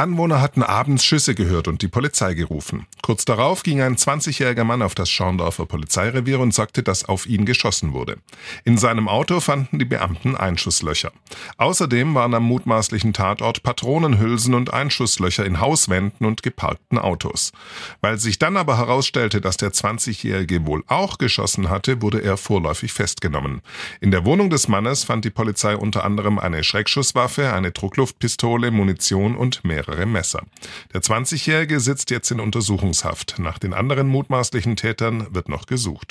Anwohner hatten abends Schüsse gehört und die Polizei gerufen. Kurz darauf ging ein 20-jähriger Mann auf das Schorndorfer Polizeirevier und sagte, dass auf ihn geschossen wurde. In seinem Auto fanden die Beamten Einschusslöcher. Außerdem waren am mutmaßlichen Tatort Patronenhülsen und Einschusslöcher in Hauswänden und geparkten Autos. Weil sich dann aber herausstellte, dass der 20-Jährige wohl auch geschossen hatte, wurde er vorläufig festgenommen. In der Wohnung des Mannes fand die Polizei unter anderem eine Schreckschusswaffe, eine Druckluftpistole, Munition und mehrere Messer. Der 20-Jährige sitzt jetzt in Untersuchungshaft. Nach den anderen mutmaßlichen Tätern wird noch gesucht.